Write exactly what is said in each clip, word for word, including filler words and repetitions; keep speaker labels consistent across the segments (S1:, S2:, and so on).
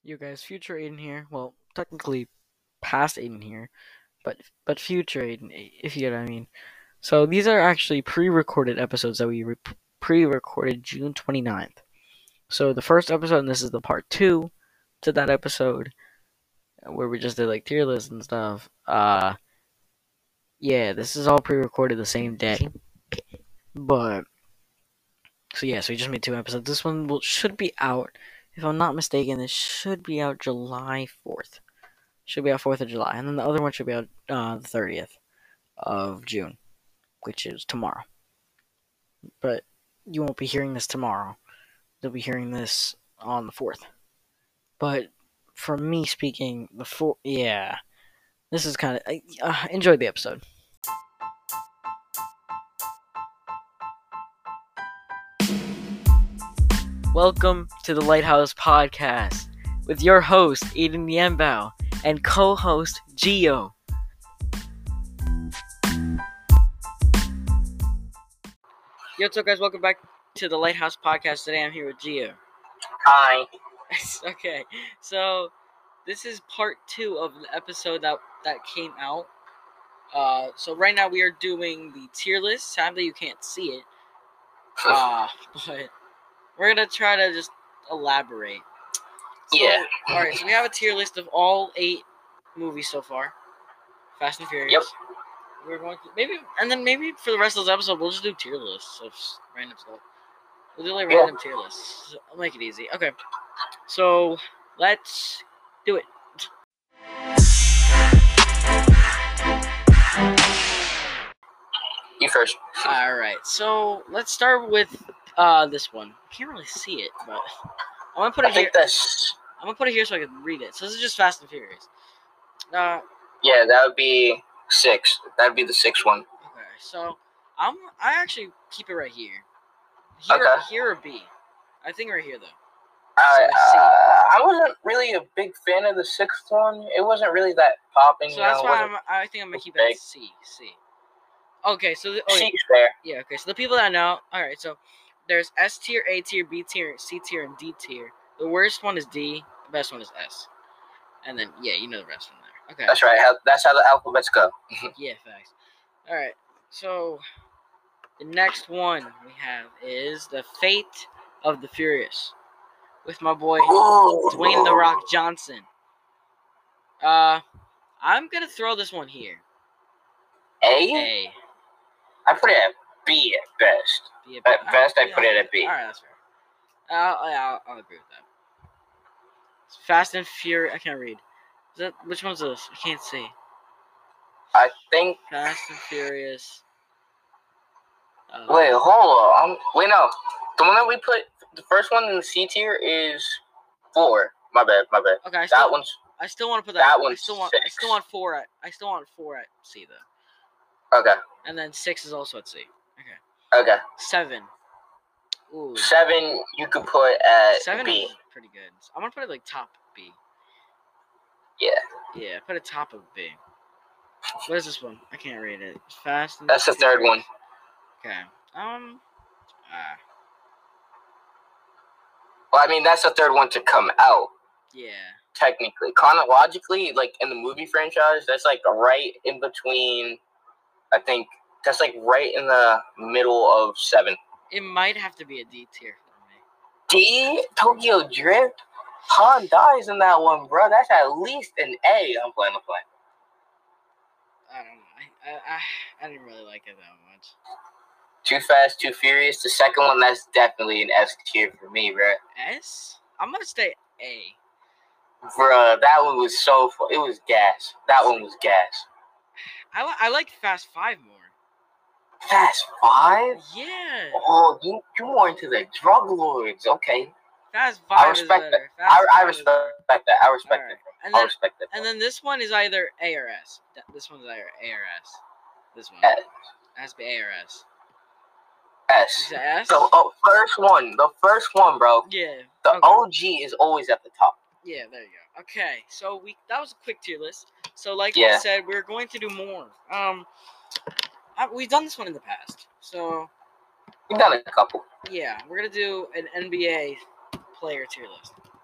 S1: You guys, future Aiden here. Well, technically, past Aiden here, but but future Aiden, if you get what I mean. So these are actually pre-recorded episodes that we re- pre-recorded June twenty-ninth. So the first episode, and this is the part two to that episode, where we just did like tier lists and stuff. Uh, yeah, this is all pre-recorded the same day. But so yeah, so we just made two episodes. This one will should be out, if I'm not mistaken. This should be out July fourth. Should be out fourth of July, and then the other one should be out uh, the thirtieth of June, which is tomorrow. But you won't be hearing this tomorrow. You'll be hearing this on the fourth. But for me speaking, the four, yeah, this is kind of uh, enjoy the episode. Welcome to the Lighthouse Podcast with your host Aiden Niembao and co-host Gio. Yo, what's up, guys? Welcome back to the Lighthouse Podcast. Today I'm here with Gio.
S2: Hi.
S1: Okay, so this is part two of the episode that, that came out. Uh, so right now we are doing the tier list. Sadly, you can't see it. Uh, but we're going to try to just elaborate. So,
S2: Yeah.
S1: Alright, so we have a tier list of all eight movies so far. Fast and Furious.
S2: Yep.
S1: We're going to, maybe, and then maybe for the rest of this episode, we'll just do tier lists of random stuff. We'll do like
S2: Yeah.
S1: random tier lists. So I'll make it easy. Okay. So, let's do it.
S2: You first.
S1: Alright, so let's start with uh this one. I can't really see it, but I'm gonna put
S2: I
S1: it here.
S2: think that's
S1: I'm gonna put it here so I can read it. So this is just Fast and Furious. Uh
S2: yeah. That would be six. That'd be the sixth one.
S1: okay, so I'm I actually keep it right here. Here,
S2: Okay.
S1: here or B? I think right here though.
S2: I
S1: So
S2: uh, I wasn't really a big fan of the sixth one. It wasn't really that popping.
S1: So
S2: you
S1: that's
S2: know,
S1: why
S2: it wasn't
S1: I'm, I think I'm gonna keep it
S2: big.
S1: at C. C. Okay, so the, oh,
S2: C's fair.
S1: yeah, okay. So the people that know, all right. So there's S tier, A tier, B tier, C tier, and D tier. The worst one is D. The best one is S. And then yeah, you know the rest from there. Okay.
S2: That's right. How, that's how the alphabets go.
S1: Yeah, facts. All right. So the next one we have is The Fate of the Furious with my boy
S2: Ooh.
S1: Dwayne The Rock Johnson. Uh, I'm gonna throw this one here.
S2: A?
S1: A.
S2: I put it at B at best.
S1: B
S2: At
S1: Alright,
S2: best, I
S1: yeah,
S2: put it at B.
S1: All right, that's fair. I'll, I'll, I'll agree with that. Fast and Furious. I can't read. Is that which one's this? I can't see.
S2: I think.
S1: Fast and Furious. Uh,
S2: Wait, hold on. Um, wait, no. The one that we put, the first one in the C tier is four. My bad, my bad.
S1: Okay, I still,
S2: That one's
S1: I still want to put that.
S2: that
S1: I
S2: one's
S1: still want. I
S2: six.
S1: still want four at. I still want four at C though.
S2: okay.
S1: And then six is also at C. Okay.
S2: Okay.
S1: Seven. Ooh.
S2: Seven you could put at
S1: Seven
S2: B.
S1: is pretty good. I'm gonna put it like top B.
S2: Yeah.
S1: Yeah, put it top of B. What is this one? I can't read it. Fast. And
S2: That's the third one.
S1: Okay. Um. Ah.
S2: Well, I mean, that's the third one to come out,
S1: Yeah.
S2: technically. Chronologically, like, in the movie franchise, that's, like, right in between, I think, that's, like, right in the middle of seven.
S1: It might have to be a D tier for me.
S2: D? Tokyo Drift? Han dies in that one, bro. That's at least an A. I'm playing, I'm playing.
S1: I don't know. I, I, I, I didn't really like it that much.
S2: Too Fast, Too Furious. The second one, that's definitely an S tier for me, bro.
S1: S? I'm gonna stay A.
S2: Bruh, that one was so fu- It was gas. That one was gas.
S1: I, li- I like Fast Five more.
S2: Fast Five?
S1: Yeah.
S2: Oh, you you more into the drug lords. Okay.
S1: Fast Five
S2: I respect
S1: is
S2: that.
S1: better. Fast
S2: I, I
S1: five is
S2: respect
S1: better.
S2: that. I respect
S1: Alright.
S2: it.
S1: And
S2: I
S1: then,
S2: respect it.
S1: and then this one is either A or S. Th- This one's either A or S. This one.
S2: S.
S1: It has to be A or S.
S2: S.
S1: Is it S?
S2: The oh, first one. The first one, bro.
S1: Yeah.
S2: The
S1: Okay.
S2: O G is always at the top.
S1: Yeah, there you go. Okay, so we that was a quick tier list. So like
S2: Yeah.
S1: I said, we're going to do more. Um, I, we've done this one in the past. So
S2: We've done a couple.
S1: yeah, we're gonna do an N B A player tier list.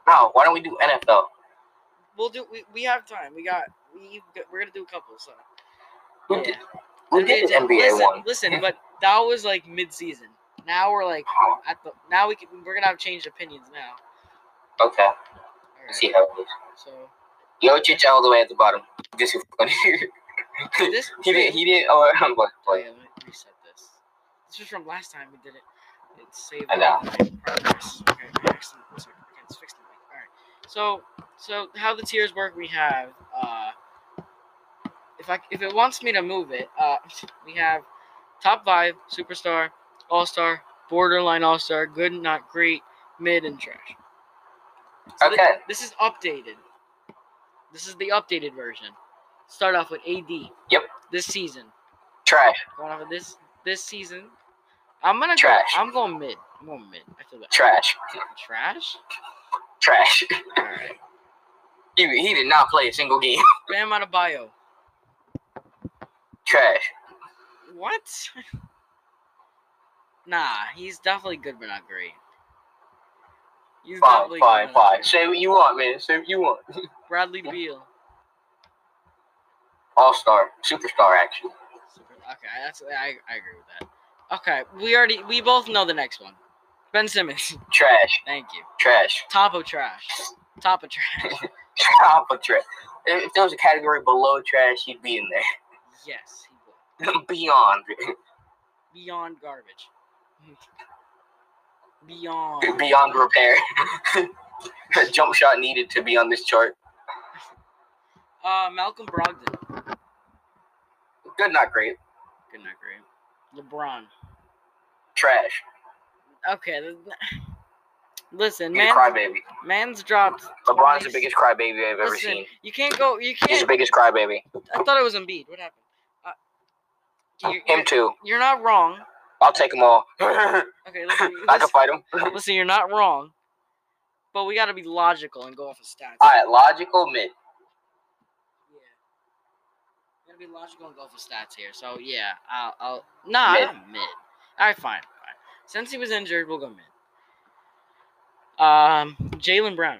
S2: No, why don't we do N F L?
S1: We'll do. We, we have time. We got. We we're gonna do a couple. So
S2: We
S1: yeah.
S2: did, we did
S1: It's-
S2: the N B A
S1: listen,
S2: one.
S1: listen, but that was like mid-season. Now we're like at the. Now we can. We're gonna have changed opinions now.
S2: Okay.
S1: All right.
S2: See how it goes.
S1: So
S2: Jokic all the way at the bottom. This is funny.
S1: this.
S2: he didn't. He didn't. Oh, I'm going to
S1: Oh,
S2: play.
S1: yeah, let me reset this. This was from last time we did it. It's saved
S2: I know.
S1: in progress. Okay, I actually, one second. Okay, let's fix the mic. All right. So, so how the tiers work? We have, uh, if I if it wants me to move it, uh, we have top five, superstar, all star, borderline all star, good, not great, mid, and trash. So
S2: Okay.
S1: thi- this is updated. This is the updated version. Start off with A D.
S2: Yep.
S1: This season.
S2: Trash.
S1: Going off of this this season. I'm gonna
S2: Trash.
S1: go. I'm going mid. I'm going mid. I feel that.
S2: Trash.
S1: Trash.
S2: Trash.
S1: All right.
S2: He, he did not play a single game.
S1: Bam Adebayo.
S2: Trash.
S1: What? Nah, he's definitely good, but not great. He's
S2: Fine,
S1: definitely
S2: fine,
S1: good, but not
S2: fine.
S1: great.
S2: Say what you want, man. Say what you want.
S1: Bradley Beal.
S2: All star, superstar, actually.
S1: Super- Okay, that's I I agree with that. Okay, we already we both know the next one. Ben Simmons.
S2: Trash.
S1: Thank you.
S2: Trash.
S1: Top of trash. Top of trash.
S2: Top of trash. If there was a category below trash, he'd be in there.
S1: Yes, he would.
S2: Beyond.
S1: Beyond garbage. Beyond.
S2: Beyond repair. Jump shot needed to be on this chart.
S1: Uh, Malcolm Brogdon.
S2: Good, not great.
S1: Good, not great. LeBron.
S2: Trash.
S1: Okay. th- Listen,
S2: He's a
S1: man.
S2: crybaby.
S1: Man's dropped.
S2: LeBron's the
S1: twice.
S2: biggest crybaby I've ever
S1: Listen,
S2: seen.
S1: you can't go. You
S2: He's the
S1: can't.
S2: biggest crybaby.
S1: I thought it was Embiid. What happened? Uh, you,
S2: Him
S1: you're,
S2: too.
S1: you're not wrong.
S2: I'll take them all. I
S1: Okay, listen.
S2: can
S1: listen,
S2: fight him.
S1: listen, you're not wrong. But we gotta be logical and go off of stats.
S2: All right, logical mid.
S1: Yeah. We gotta be logical and go off of stats here. So yeah, I'll. I'll nah,
S2: Mid.
S1: not mid. All right, fine, fine. Since he was injured, we'll go mid. Um, Jaylen Brown.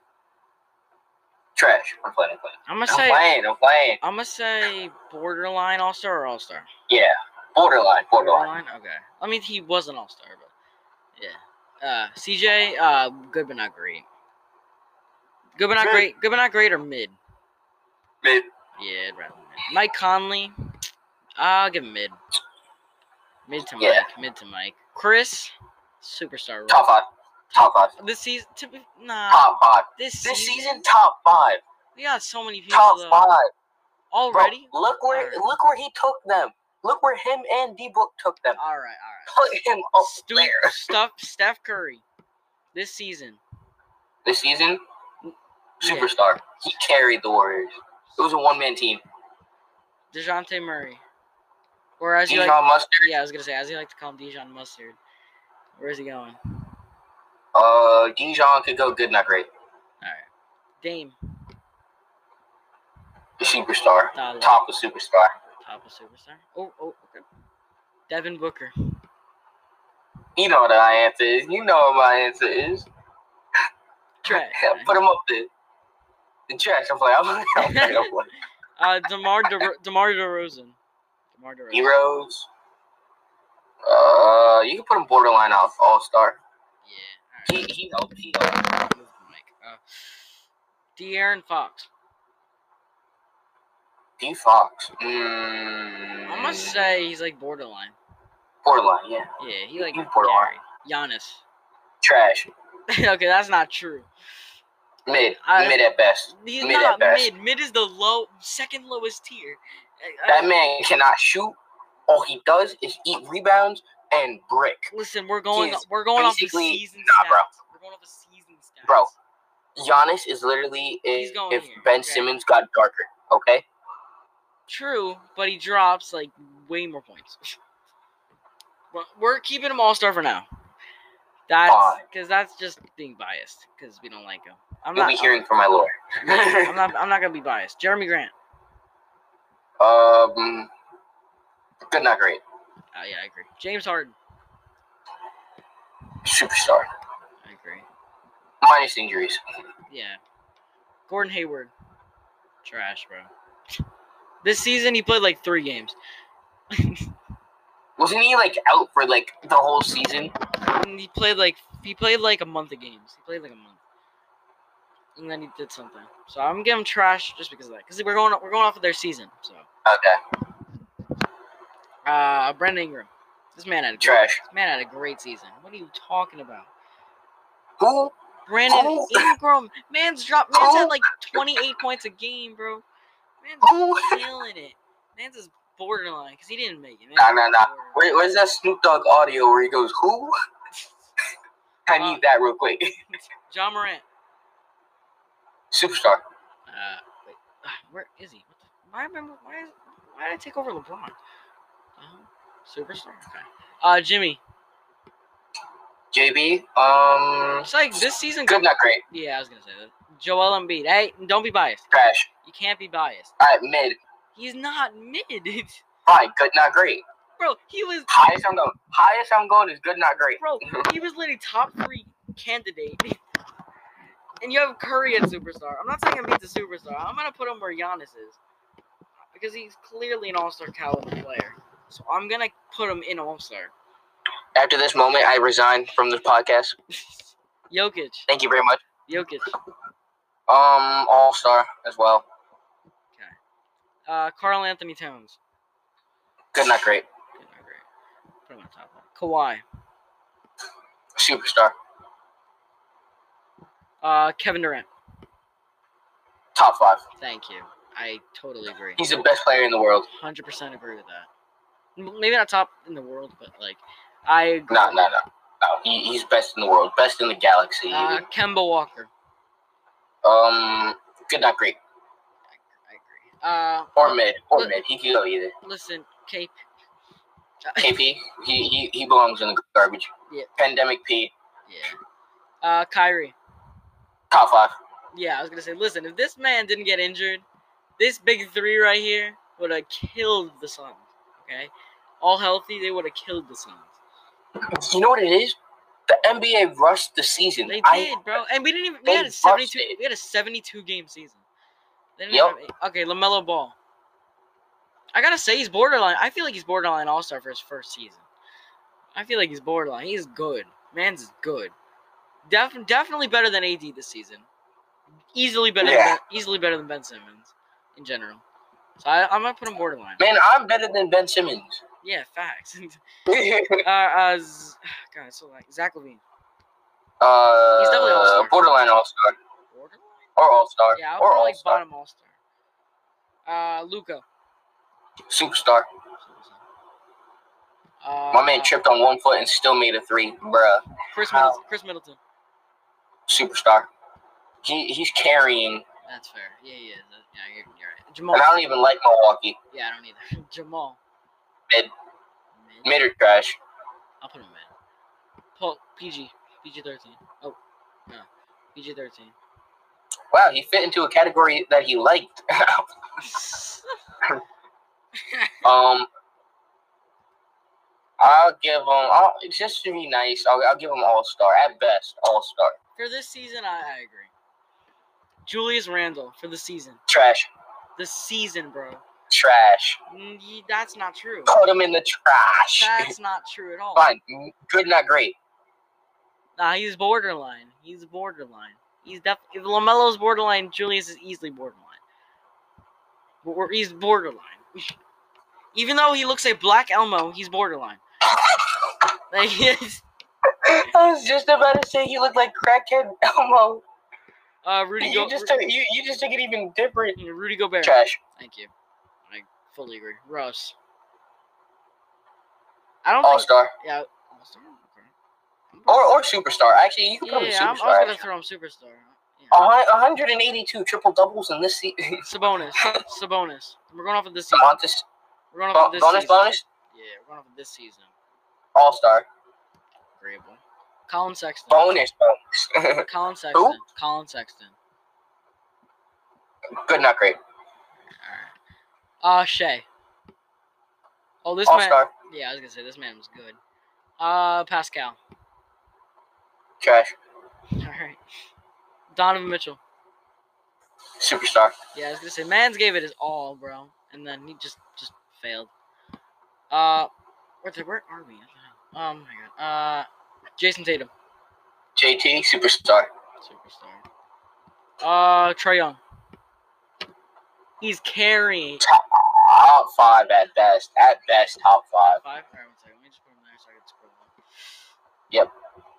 S2: Trash. I'm playing. I'm playing.
S1: I'm gonna
S2: I'm
S1: say.
S2: playing. I'm playing.
S1: I'm gonna say borderline all star or all star.
S2: Yeah. Borderline. Borderline.
S1: Okay. I mean, he was an all star, but yeah. Uh, C J, uh, good but not great. Good but not
S2: Mid.
S1: great. Good but not great or mid.
S2: Mid.
S1: Yeah, I'd rather mid. Mike Conley, I'll give him mid. Mid to Mike.
S2: Yeah.
S1: Mid to Mike. Chris, superstar. Role.
S2: Top five. Top five.
S1: This season, to be, nah.
S2: Top five.
S1: This
S2: This
S1: season,
S2: season, top five.
S1: we got so many people
S2: Top
S1: though.
S2: five. Bro,
S1: already.
S2: look where
S1: Alright.
S2: look where he took them. Look where him and D Book took them.
S1: All right, all right.
S2: Put him up
S1: Stu-
S2: there.
S1: Stuff Steph Curry, this season.
S2: This season,
S1: Yeah.
S2: superstar. He carried the Warriors. It was a one man team.
S1: DeJounte Murray, or as you
S2: Dijon
S1: like,
S2: Mustard.
S1: yeah, I was gonna say, as you like to call him, Dijon Mustard. Where is he going?
S2: Uh, Dijon could go good, not great.
S1: All right, Dame,
S2: The superstar.
S1: Dollar.
S2: Top of superstar.
S1: top of superstar. Oh, oh, okay. Devin Booker.
S2: You know what my answer is. You know what my answer is.
S1: Trash.
S2: Put him up there. The trash. I'm playing. I'm playing. I'm playing. I'm playing.
S1: Uh, Demar De- Demar Derozan. Demar Derozan.
S2: Heroes. Uh, you can put him borderline off All Star.
S1: Yeah. All
S2: He he helped. He helped.
S1: right. Move the mic. Uh, De'Aaron Fox.
S2: D Fox. Mm,
S1: I'm gonna say he's like borderline.
S2: borderline. Yeah.
S1: Yeah, he like
S2: He's borderline.
S1: carried. Giannis.
S2: Trash.
S1: Okay, that's not true.
S2: Mid.
S1: I-
S2: mid at best.
S1: He's
S2: Mid
S1: not
S2: at best.
S1: mid. Mid is the low, second lowest tier. Uh,
S2: That man cannot shoot. All he does is eat rebounds and brick.
S1: Listen, we're going.
S2: He's
S1: We're going off the
S2: basically-
S1: season
S2: nah,
S1: stats.
S2: bro.
S1: We're going off the season stats.
S2: Bro. Giannis is literally
S1: He's
S2: if,
S1: going
S2: if
S1: here,
S2: Ben
S1: okay.
S2: Simmons got darker. Okay.
S1: True, but he drops like way more points. But we're keeping him all star for now. That's
S2: Fine.
S1: because that's just being biased because we don't like him. I'm
S2: You'll
S1: not.
S2: be hearing from my lawyer.
S1: I'm not. I'm not gonna be biased. Jeremy Grant.
S2: um. Good, not great.
S1: Oh yeah, I agree. James Harden.
S2: Superstar.
S1: I agree.
S2: Minus injuries.
S1: Yeah. Gordon Hayward. Trash, bro. This season, he played like three games.
S2: Wasn't he like out for like the whole season?
S1: And he played like he played like a month of games. He played like a month, and then he did something. So I'm giving him trash just because of that. Because we're going we're going off of their season. So.
S2: Okay.
S1: Uh, Brandon Ingram. This man had a
S2: Trash.
S1: Great, this man had a great season. What are you talking about?
S2: Who?
S1: Brandon
S2: Who?
S1: Ingram. Man's dropped. Man's
S2: Who?
S1: had like twenty-eight points a game, bro. Man's
S2: Who?
S1: killing it. Man's is borderline because he didn't make it. Man's
S2: Nah, nah, nah.
S1: borderline.
S2: Where, where's that Snoop Dogg audio where he goes, who? I need
S1: Uh,
S2: that real quick.
S1: John Morant.
S2: Superstar.
S1: Uh, wait. Uh, where is he? What the, why remember? Why is? Why did I take over LeBron? Uh, superstar. Okay. Uh, Jimmy.
S2: J B. Um.
S1: It's like this season.
S2: Good, not great.
S1: Yeah, I was gonna say that. Joel Embiid. Hey, don't be biased.
S2: Trash.
S1: You can't be biased.
S2: All right, mid.
S1: He's not mid.
S2: Fine. Good, not great.
S1: Bro, he was.
S2: Highest I'm going. Highest I'm going is good, not great.
S1: Bro, he was literally top three candidate. And you have Curry at superstar. I'm not saying Embiid's a superstar. I'm gonna put him where Giannis is because he's clearly an all-star caliber player. So I'm gonna put him in all-star.
S2: After this moment, I resign from this podcast.
S1: Jokic.
S2: Thank you very much.
S1: Jokic.
S2: Um, All Star as well.
S1: Okay. Uh, Karl Anthony Towns.
S2: Good, not great.
S1: Good, not great. Put him on top of that. Kawhi.
S2: Superstar.
S1: Uh, Kevin Durant.
S2: Top five.
S1: Thank you. I totally agree.
S2: He's the best player in the world.
S1: one hundred percent agree with that. Maybe not top in the world, but like, I agree.
S2: No, no, no. No, he, he's best in the world. Best in the galaxy.
S1: Uh, Kemba Walker.
S2: Um, good, not great.
S1: I agree. Uh,
S2: Or mid. Or
S1: li-
S2: mid. He can go either.
S1: Listen, K
S2: K P, he, he, he belongs in the garbage.
S1: Yeah.
S2: Pandemic P.
S1: Yeah. Uh, Kyrie.
S2: Top five.
S1: Yeah, I was gonna say, listen, if this man didn't get injured, this big three right here would have killed the Suns. Okay, all healthy, they would have killed the Suns.
S2: You know what it is? The N B A rushed the season.
S1: They
S2: I,
S1: did, bro, and we didn't even. We
S2: They
S1: had a seventy-two.
S2: rushed it.
S1: We had a seventy-two game season. They didn't
S2: Yep.
S1: have- okay, LaMelo Ball. I gotta say, he's borderline. I feel like he's borderline All Star for his first season. I feel like he's borderline. He's good. Man's is good. Def- definitely better than A D this season. Easily better.
S2: Yeah.
S1: Than ben, easily better than Ben Simmons in general. So I, I'm gonna put him borderline.
S2: Man, I'm better than Ben Simmons.
S1: Yeah, facts. uh, uh, Z- God, it's so like Zach LaVine.
S2: uh,
S1: He's definitely All-Star.
S2: Borderline All-Star.
S1: Borderline?
S2: Or All-Star.
S1: Yeah, I'll
S2: or
S1: put like
S2: All-Star.
S1: bottom All Star. Uh, Luca.
S2: Superstar.
S1: Uh,
S2: My man tripped on one foot and still made a three. Bruh.
S1: Chris
S2: How?
S1: Middleton. Chris Middleton.
S2: Superstar. He He's carrying.
S1: That's fair. Yeah, he is. Yeah, you're, you're right. Jamal.
S2: And I don't even like Milwaukee.
S1: Yeah, I don't either. Jamal.
S2: Mid.
S1: Mid.
S2: Mid or trash.
S1: I'll put him mid. Paul. P G. P G thirteen. Oh, no. P G thirteen.
S2: Wow, he fit into a category that he liked. um, I'll give him. I'll, just to be nice, I'll, I'll give him All Star at best. All Star.
S1: For this season, I, I agree. Julius Randle for the season.
S2: Trash.
S1: The season, bro.
S2: Trash.
S1: Mm, ye- That's not true.
S2: Put him in the trash.
S1: That's not true at all.
S2: Fine. Good, not great.
S1: Nah, he's borderline. He's borderline. He's def. If LaMelo's borderline, Julius is easily borderline. Or he's borderline. Even though he looks like Black Elmo, he's borderline. Like, he's,
S2: I was just about to say he looked like crackhead Elmo.
S1: uh, Rudy
S2: You
S1: Go-
S2: just took you, you just took it even different.
S1: Ru- Rudy Gobert.
S2: Trash.
S1: Thank you. I fully agree. Russ. I don't
S2: All
S1: think.
S2: Star.
S1: Yeah. All-Star? Okay.
S2: Or or superstar. Actually, you can
S1: Yeah,
S2: put him
S1: yeah, I'm, I
S2: superstar.
S1: was gonna
S2: actually.
S1: throw him superstar. Yeah.
S2: one hundred eighty-two triple doubles in this season.
S1: Sabonis. Sabonis. We're going off of this season.
S2: Montes,
S1: We're going off
S2: bo-
S1: of this
S2: bonus,
S1: season.
S2: bonus,
S1: Yeah, we're going off of this season.
S2: All Star,
S1: Agreeable. Colin Sexton.
S2: bonus, bonus.
S1: Colin Sexton.
S2: Who?
S1: Colin Sexton.
S2: Good, not great.
S1: Alright. Uh, Shea. Oh, this
S2: All
S1: man.
S2: Star,
S1: Yeah, I was gonna say this man was good. Uh, Pascal.
S2: trash.
S1: All right. Donovan Mitchell.
S2: Superstar.
S1: Yeah, I was gonna say, Mans gave it his all, bro, and then he just just failed. Uh, where where are we? Oh my god. Uh, Jason Tatum.
S2: J T. Superstar.
S1: Superstar. Uh, Trae Young. He's carrying.
S2: Top five at best. At best, top five.
S1: Top five. All right, one second. Let me just put him there so I can scroll up.
S2: Yep.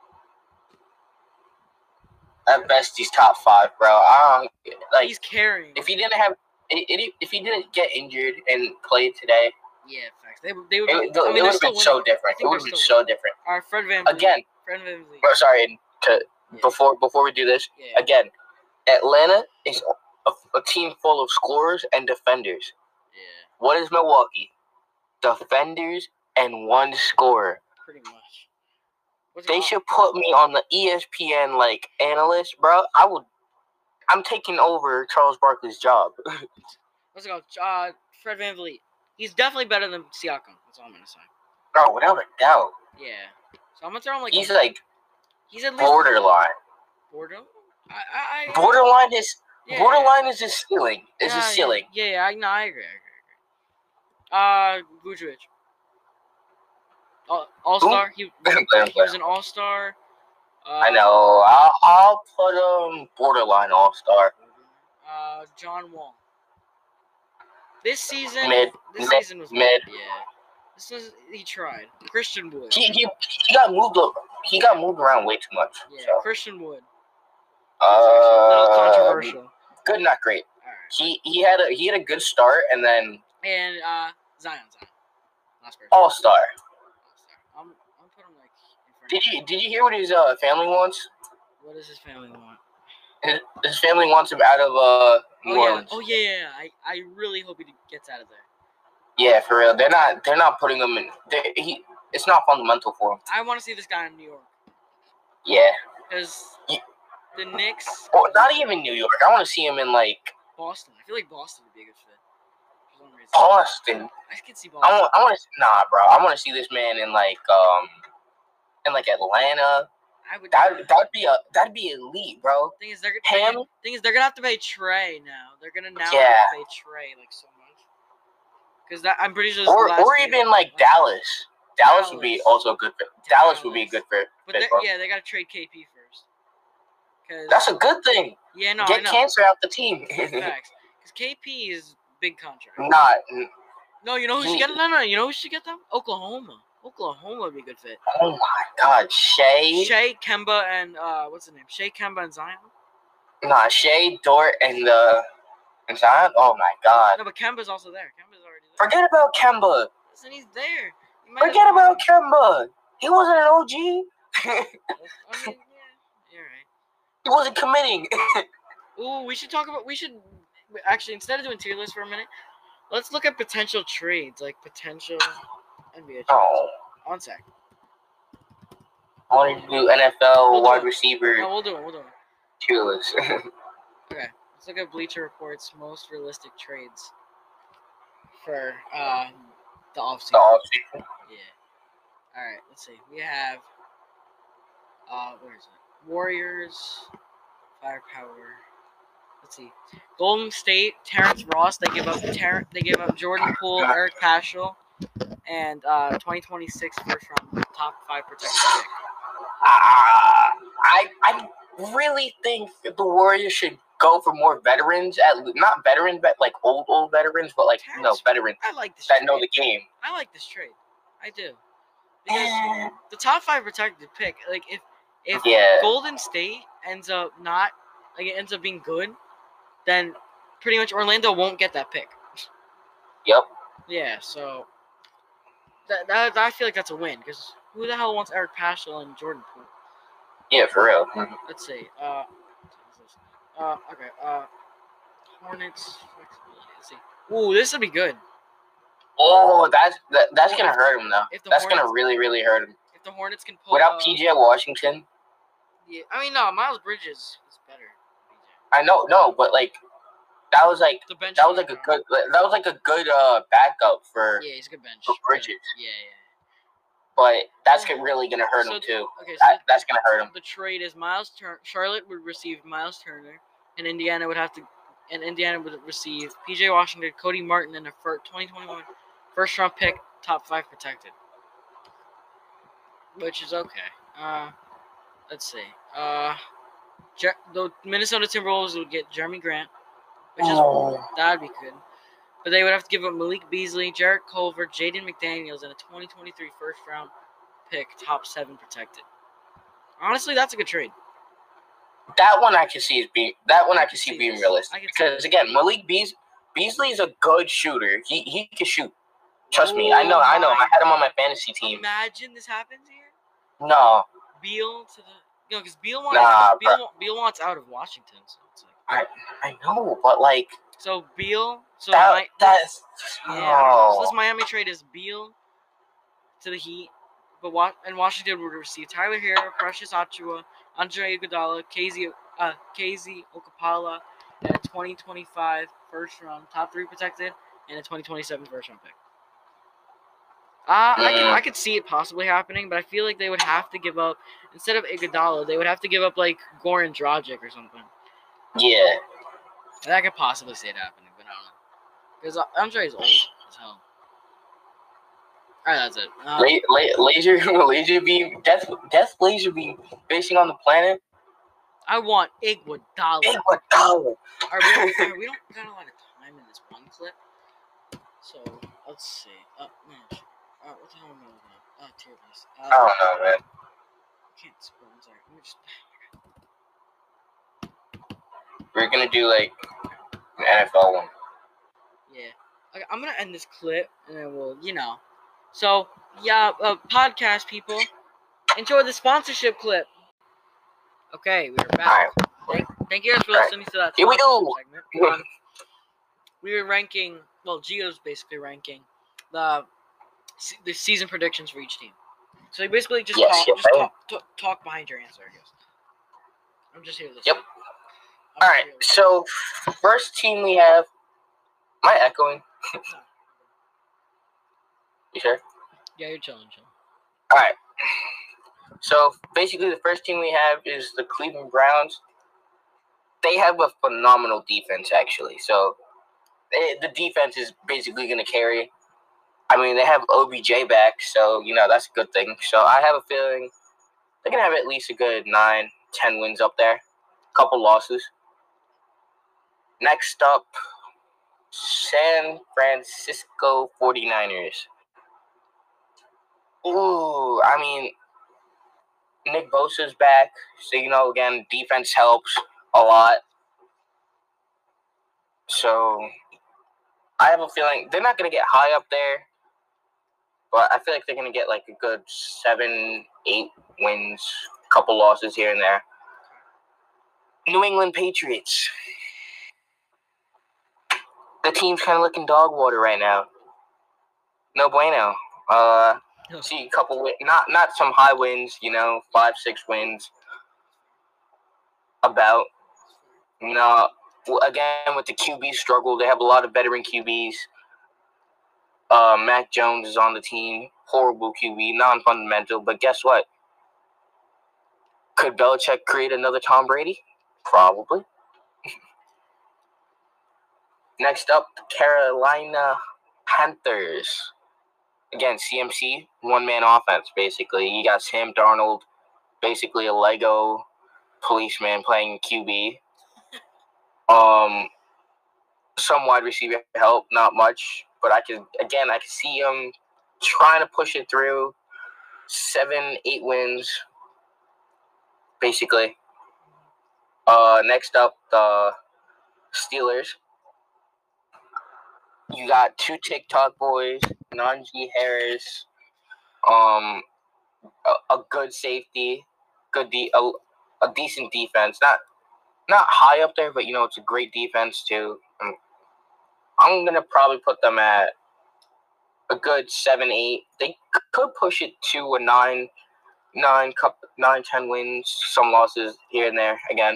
S2: At best, he's top five, bro. I don't like.
S1: He's carrying.
S2: If he didn't have, if he didn't get injured and play today,
S1: yeah, facts. They, they would.
S2: It,
S1: I mean,
S2: it would have been so different. It would have been so different.
S1: All right, Fred VanVleet.
S2: Again.
S1: Fred VanVleet.
S2: Oh, sorry. To,
S1: yeah.
S2: Before before we do this,
S1: yeah.
S2: again, Atlanta is a, a team full of scorers and defenders.
S1: Yeah.
S2: What is Milwaukee? Defenders and one scorer.
S1: Pretty much. What's
S2: they should put me on the E S P N like analyst, bro. I would. I'm taking over Charles Barkley's job.
S1: What's it called? Uh, Fred VanVleet. He's definitely better than Siakam. That's all I'm gonna say.
S2: Bro, without a doubt.
S1: Yeah. So I'm gonna throw him like.
S2: He's a, like.
S1: He's at least
S2: borderline.
S1: Borderline. I, I,
S2: borderline is
S1: yeah,
S2: borderline
S1: yeah.
S2: is his ceiling. Is
S1: yeah,
S2: his ceiling.
S1: Yeah, yeah. I, no, I agree. I agree. I agree. Uh, Vucevic. All star. He, he was an all star. Uh,
S2: I know. I'll, I'll put him borderline all star.
S1: Uh, John Wall. This season.
S2: Mid.
S1: This
S2: mid,
S1: season was
S2: mid.
S1: Yeah. This was he tried. Christian Wood.
S2: He he, he got moved. He got moved around way too much.
S1: Yeah.
S2: So.
S1: Christian Wood.
S2: Uh,
S1: a little controversial.
S2: Good, not great.
S1: All right.
S2: He he had a he had a good start and then.
S1: And uh, Zion, Zion, last person.
S2: All star.
S1: I'm I'm putting him like in front.
S2: Did you did you hear what his uh family wants?
S1: What does his family want?
S2: His, his family wants him out of uh New
S1: oh,
S2: Orleans.
S1: Yeah. Oh yeah, yeah. I I really hope he gets out of there.
S2: Yeah, for real. They're not they're not putting him in. He it's not fundamental for him.
S1: I want to see this guy in New York.
S2: Yeah.
S1: Because
S2: yeah.
S1: the Knicks.
S2: Well, not even New York. I want to see him in like
S1: Boston. I feel like Boston would be a good fit. For some reason.
S2: Boston.
S1: I can see Boston.
S2: I want. I want to. Nah, bro. I want to see this man in like um, in like Atlanta.
S1: I would.
S2: That that'd be a that'd be elite, bro.
S1: Thing is, they're
S2: him.
S1: They're, thing is, they're gonna have to pay Trey now. They're gonna now
S2: yeah.
S1: have to pay Trey like so much. Because that I'm pretty sure.
S2: Or or even like Dallas. Dallas. Dallas would be also a good fit. Dallas, Dallas would be a good fit.
S1: But fit, yeah, they gotta trade K P first. Cause,
S2: that's a good thing.
S1: Yeah, no,
S2: get
S1: I know.
S2: cancer out the team.
S1: Facts. Because K P is big contract.
S2: Not.
S1: No, you know who should get them? No, no, you know who should get them? Oklahoma. Oklahoma would be a good fit.
S2: Oh my God, Shea.
S1: Shea, Kemba, and uh, what's the name? Shea, Kemba, and Zion.
S2: Nah, Shea, Dort, and uh, and Zion. Oh my God.
S1: No, but Kemba's also there. Kemba's already there.
S2: Forget about Kemba.
S1: Listen, he's there.
S2: Forget about Kemba. He wasn't an O G.
S1: I mean, yeah, you're right.
S2: He wasn't committing.
S1: Ooh, we should talk about. We should actually instead of doing tier list for a minute, let's look at potential trades, like potential N B A trades.
S2: Oh.
S1: One sec.
S2: I want to do N F L
S1: we'll
S2: wide receiver.
S1: No, we'll do it. We'll do it.
S2: Tier list.
S1: Okay, let's look at Bleacher Report's most realistic trades for uh, the offseason.
S2: The offseason.
S1: Yeah. All right. Let's see. We have. Uh, where is it? Warriors. Firepower. Let's see. Golden State, Terrence Ross. They give up Ter- They give up Jordan Poole, Eric Paschall, and uh, twenty twenty-six first round top five protected pick.
S2: Uh, I I really think that the Warriors should go for more veterans. At not veterans, but like old old veterans, but like
S1: Terrence,
S2: no veterans.
S1: I like this
S2: that
S1: trade.
S2: know the game.
S1: I like this trade. I do. Because the top five protected pick, like if if
S2: yeah.
S1: Golden State ends up not like it ends up being good, then pretty much Orlando won't get that pick.
S2: Yep.
S1: Yeah, so that, that I feel like that's a win because who the hell wants Eric Paschall and Jordan Poole?
S2: Yeah, for real.
S1: Let's see. Uh, uh, okay. Uh, Hornets. Let's see. Ooh, this would be good.
S2: Oh, that's that, that's gonna hurt him though. That's
S1: Hornets,
S2: gonna really really hurt him.
S1: If the Hornets can pull
S2: without
S1: uh,
S2: P J Washington.
S1: Yeah, I mean no, Miles Bridges is better.
S2: I know, no, but like that was like
S1: the bench
S2: that was like a good that was like a good uh backup for
S1: yeah, he's a good bench
S2: for Bridges.
S1: Yeah, yeah.
S2: but that's really gonna hurt
S1: So
S2: him too.
S1: Okay, so
S2: That, that's gonna hurt him.
S1: the trade is Miles Turner. Charlotte would receive Miles Turner, and Indiana would have to, and Indiana would receive P J Washington, Cody Martin, and a twenty twenty-one first round pick, top five protected, which is okay. Uh, let's see. Uh, Jer- the Minnesota Timberwolves would get Jeremy Grant, which is
S2: Oh.
S1: that'd be good. But they would have to give up Malik Beasley, Jarrett Culver, Jaden McDaniels, and a twenty twenty-three first round pick, top seven protected. Honestly, that's a good trade.
S2: That one I can see is being that one I, I can see being this. realistic because again, Malik Beas- Beasley is a good shooter. He he can shoot. Trust oh me, I know, I know. I had him on my fantasy team.
S1: Imagine this happens here.
S2: No.
S1: Beal to the you know because Beal wants
S2: nah,
S1: Beal, Beal wants out of Washington. So it's like,
S2: I I know, but like
S1: so Beal so
S2: that,
S1: my,
S2: that's
S1: yeah. Oh. So this Miami trade is Beal to the Heat. But wa- and Washington would receive Tyler Hero, Precious Achiuwa, Andre Iguodala, K Z uh, K Z Okapala, and a twenty twenty-five first round top three protected, and a twenty twenty-seven first round pick. Uh, I could I could see it possibly happening, but I feel like they would have to give up instead of Iguodala, they would have to give up like Goran Dragic or something.
S2: Yeah,
S1: and I could possibly see it happening, but I don't know because Andre is old as hell. All right, that's it. Um,
S2: la- la- laser, laser beam, death, death laser beam, basing on the planet.
S1: I want Iguodala.
S2: Iguodala.
S1: All right, we don't, all right, we don't got a lot of time in this one clip, so let's see. Uh, no, uh, what the hell am I looking at? Uh, tier list. Uh,
S2: I don't know, man.
S1: I can't scroll. I'm sorry. Let me just.
S2: We're gonna do like an N F L one.
S1: Yeah. Okay, I'm gonna end this clip, and then we'll, you know. So, yeah, uh, podcast people, enjoy the sponsorship clip. Okay, we're back. Thank, thank you guys for listening right. to that.
S2: Here we go.
S1: Segment. Um, we were ranking, well, Gio's basically ranking the the season predictions for each team. So you basically just,
S2: yes,
S1: talk,
S2: yes,
S1: just talk, talk, talk behind your answer, I guess. I'm just here to listen.
S2: Yep. All right, so first team we have. Am I echoing?
S1: No.
S2: You sure?
S1: Yeah, you're chilling, chilling.
S2: All right. So basically, the first team we have is the Cleveland Browns. They have a phenomenal defense, actually. So they, the defense is basically going to carry. I mean, they have O B J back, so, you know, that's a good thing. So I have a feeling they're going to have at least a good nine, ten wins up there. A couple losses. Next up, San Francisco forty-niners. Ooh, I mean, Nick Bosa's back, so, you know, again, defense helps a lot. So I have a feeling they're not going to get high up there, but I feel like they're going to get like a good seven, eight wins, couple losses here and there. New England Patriots. The team's kind of looking dog water right now. No bueno. Uh, see a couple win- not not some high wins, you know, five, six wins. About, you know, again with the Q B struggle, they have a lot of veteran Q Bs. Uh, Mac Jones is on the team. Horrible Q B, non-fundamental. But guess what? Could Belichick create another Tom Brady? Probably. Next up, Carolina Panthers. Again, C M C, one-man offense, basically. You got Sam Darnold, basically a Lego policeman playing Q B. Um, some wide receiver help, not much. But I can, again, I can see him trying to push it through. Seven, eight wins, basically. Uh, next up, the Steelers. You got two TikTok boys, Najee Harris, um, a, a good safety, good de- a, a decent defense. Not not high up there, but you know it's a great defense too. I'm, I'm gonna probably put them at a good seven, eight. They could push it to a nine, nine, cup, nine, ten wins. Some losses here and there again.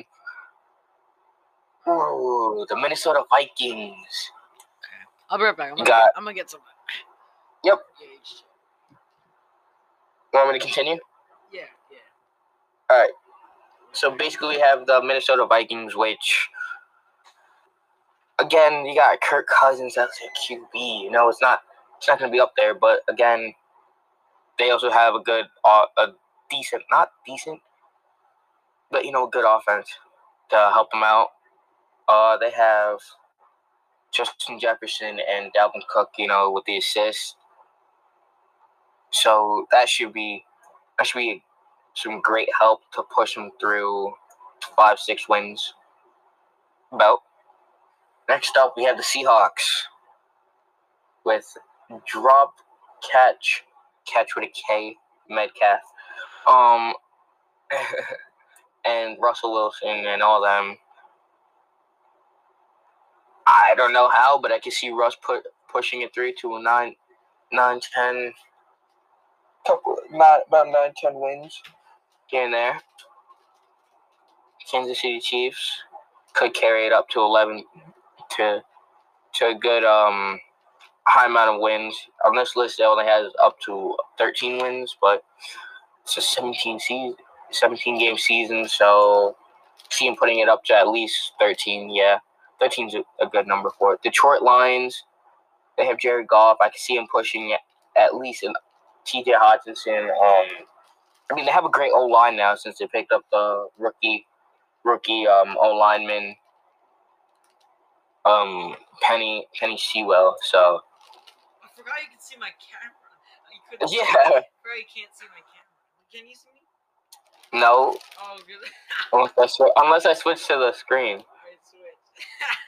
S2: Ooh, the Minnesota Vikings.
S1: I'll be right back. I'm gonna,
S2: got,
S1: get, I'm gonna get some.
S2: Yep. want me to continue?
S1: Yeah, yeah.
S2: All right. So basically, we have the Minnesota Vikings, which, again, you got Kirk Cousins as a Q B. You know, it's not it's not going to be up there, but again, they also have a good, uh, a decent, not decent, but you know, a good offense to help them out. Uh, they have Justin Jefferson and Dalvin Cook, you know, with the assist. So that should be that should be some great help to push them through five, six wins. About. Next up, we have the Seahawks with drop catch catch with a K Metcalf, um, and Russell Wilson and all them. I don't know how, but I can see Russ put pushing it through to a nine, nine, ten, couple, not about nine, ten wins here and there. Kansas City Chiefs could carry it up to eleven to to a good um high amount of wins. On this list, it only has up to thirteen wins, but it's a seventeen season, seventeen game season, so see him putting it up to at least thirteen. Yeah, thirteen is a, a good number for it. Detroit Lions, they have Jared Goff. I can see him pushing it at least in T J Hawkinson. Um, I mean, they have a great O line now since they picked up the rookie rookie um O lineman um Penny Penny Sewell. So
S1: I forgot you could see my camera. You couldn't
S2: yeah.
S1: see me. I forgot you can't see my camera. Can you see me?
S2: No.
S1: Oh, good.
S2: unless, I sw- unless I switch to the screen.
S1: Alright, switch.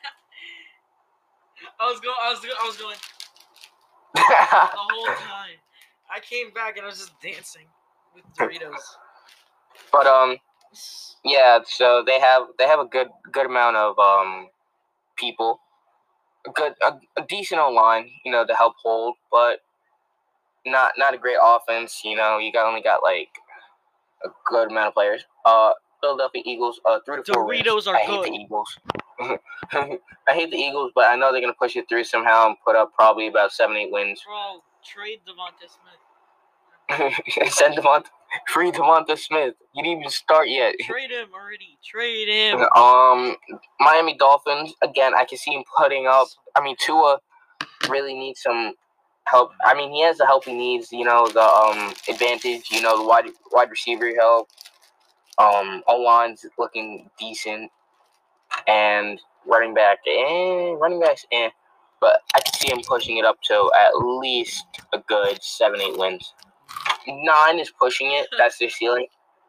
S1: I was going. I was. I was going the whole time. I came back and I was just dancing with Doritos.
S2: But um, yeah. So they have they have a good good amount of um people, a good a, a decent O line, you know, to help hold, but not not a great offense. You know, you got only got like a good amount of players. Uh, Philadelphia Eagles, uh, three to four wins.
S1: Doritos are
S2: I
S1: good.
S2: hate the Eagles. I hate the Eagles, but I know they're gonna push it through somehow and put up probably about seven, eight wins.
S1: Bro, trade Devonta Smith.
S2: Send Devonta, free Devonta Smith. You didn't even start yet.
S1: Trade him already. Trade him.
S2: Um, Miami Dolphins again. I can see him putting up. I mean, Tua really needs some help. I mean, he has the help he needs. You know, the um advantage. You know, the wide wide receiver help. Um, O line's looking decent, and running back, eh, running backs, eh. But I can see him pushing it up to at least a good seven, eight wins. Nine is pushing it. That's their ceiling.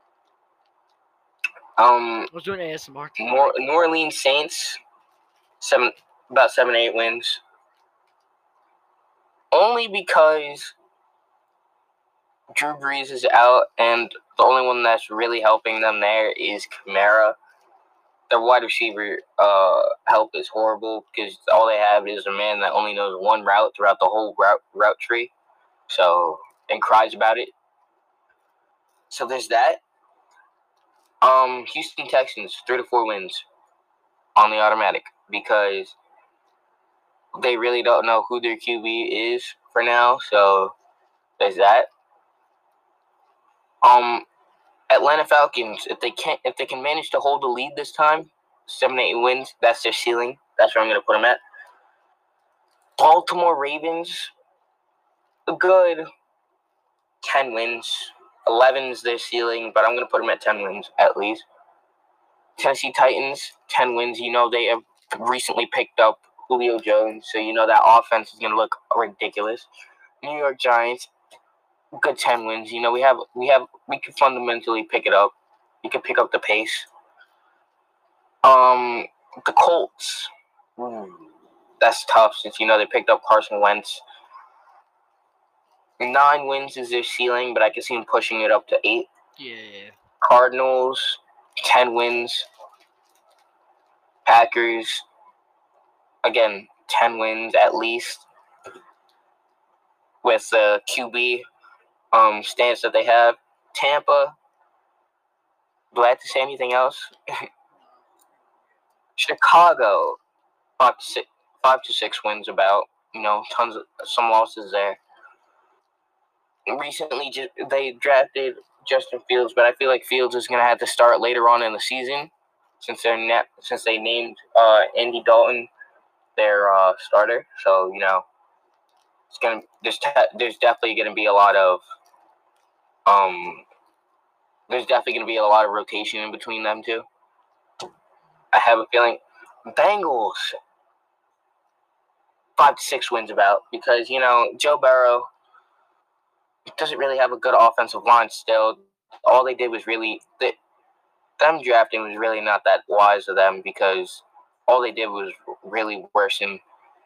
S2: Um,
S1: I was doing A S M R.
S2: New, New Orleans Saints, seven, about seven, eight wins. Only because Drew Brees is out, and the only one that's really helping them there is Kamara. Their wide receiver uh, help is horrible because all they have is a man that only knows one route throughout the whole route route tree. So and cries about it. So there's that. Um, Houston Texans three to four wins on the automatic because they really don't know who their Q B is for now. So there's that. Um, Atlanta Falcons, if they can't, if they can manage to hold the lead this time, seven, eight wins, that's their ceiling. That's where I'm gonna put them at. Baltimore Ravens, a good ten wins. eleven is their ceiling, but I'm gonna put them at ten wins at least. Tennessee Titans, ten wins. You know they have recently picked up Julio Jones, so you know that offense is gonna look ridiculous. New York Giants, good ten wins. You know we have we have we could fundamentally pick it up. We could pick up the pace. Um, the Colts, ooh, that's tough since you know they picked up Carson Wentz. Nine wins is their ceiling, but I can see them pushing it up to eight.
S1: Yeah.
S2: Cardinals, ten wins. Packers, again, ten wins at least. With the Q B um, stance that they have. Tampa, do I have to say anything else? Chicago, five to six, five to six wins about. You know, tons of some losses there. recently just they drafted Justin Fields, but I feel like Fields is gonna have to start later on in the season since they're net since they named uh, Andy Dalton their uh, starter. So you know, it's gonna there's te- there's definitely gonna be a lot of um there's definitely gonna be a lot of rotation in between them two. I have a feeling Bengals five to six wins about because you know Joe Burrow doesn't really have a good offensive line still. All they did was really they, them drafting was really not that wise of them because all they did was really worsen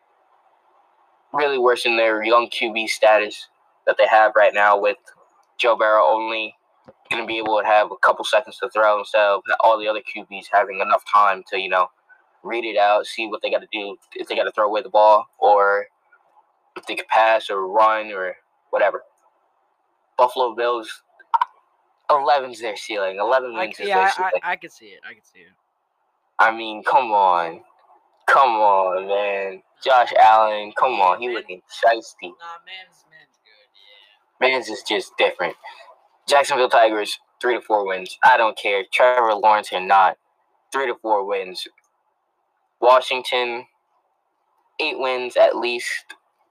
S2: really worsen their young Q B status that they have right now with Joe Burrow only going to be able to have a couple seconds to throw instead of all the other Q Bs having enough time to, you know, read it out, see what they got to do, if they got to throw away the ball or if they could pass or run or whatever. Buffalo Bills, eleven's their ceiling. eleven wins
S1: I,
S2: is
S1: yeah,
S2: their
S1: I,
S2: ceiling.
S1: I, I can see it. I can see it.
S2: I mean, come on. Come on, man. Josh Allen, come on. He looking shiesty.
S1: Nah, man's man's good. Yeah.
S2: Man's is just different. Jacksonville Tigers, three to four wins. I don't care. Trevor Lawrence or not, three to four wins. Washington, eight wins at least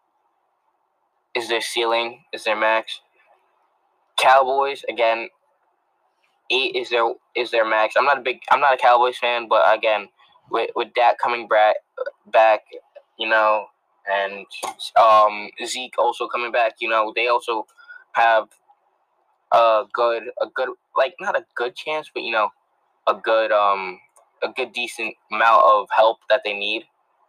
S2: is their ceiling, is their max. Cowboys, again, eight is their is their max. I'm not a big I'm not a Cowboys fan, but again, with with Dak coming back back, you know, and um Zeke also coming back, you know, they also have a good a good like not a good chance, but you know, a good um a good decent amount of help that they need.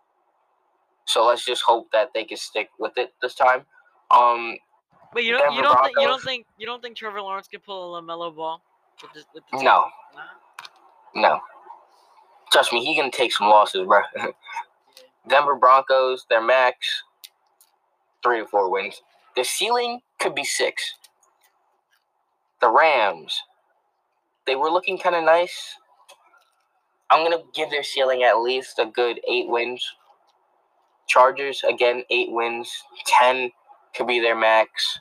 S2: So let's just hope that they can stick with it this time. Um,
S1: Wait, you don't
S2: Denver
S1: you don't think you
S2: Broncos?
S1: don't think you don't think Trevor Lawrence can pull a LaMelo ball with the with the team?
S2: No,
S1: Nah?
S2: no. Trust me, he gonna take some losses, bro. Denver Broncos, their max three to four wins. The ceiling could be six. The Rams, they were looking kind of nice. I'm gonna give their ceiling at least a good eight wins. Chargers, again, eight wins. Ten could be their max.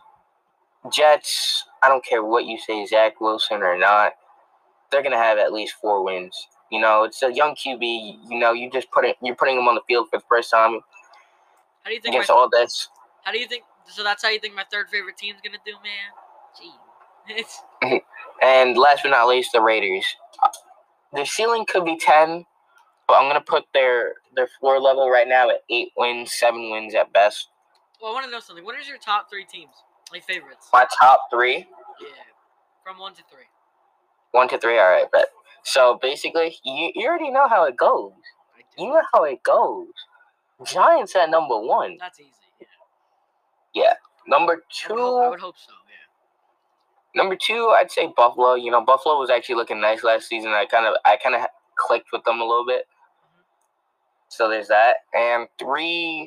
S2: Jets, I don't care what you say, Zach Wilson or not, they're gonna have at least four wins. You know, it's a young Q B. You know, you just put it, you're putting him on the field for the first time
S1: How do you think
S2: against
S1: my,
S2: all this.
S1: How do you think? So that's how you think my third favorite team's gonna do, man? Gee. It's,
S2: And last but not least, the Raiders. Their ceiling could be ten, but I'm gonna put their their floor level right now at eight wins, seven wins at best.
S1: well, I want to know something. What is your top three teams? Like favorites?
S2: My top three,
S1: Yeah, from one to three.
S2: one to three. All right, bet. So basically, you, you already know how it goes.
S1: I do.
S2: You know how it goes. Giants at number one.
S1: That's easy. Yeah.
S2: Yeah. Number
S1: I
S2: two.
S1: would, hope, I would hope so. Yeah.
S2: Number two, I'd say Buffalo. You know, Buffalo was actually looking nice last season. I kind of, I kind of clicked with them a little bit.
S1: Mm-hmm.
S2: So there's that. And three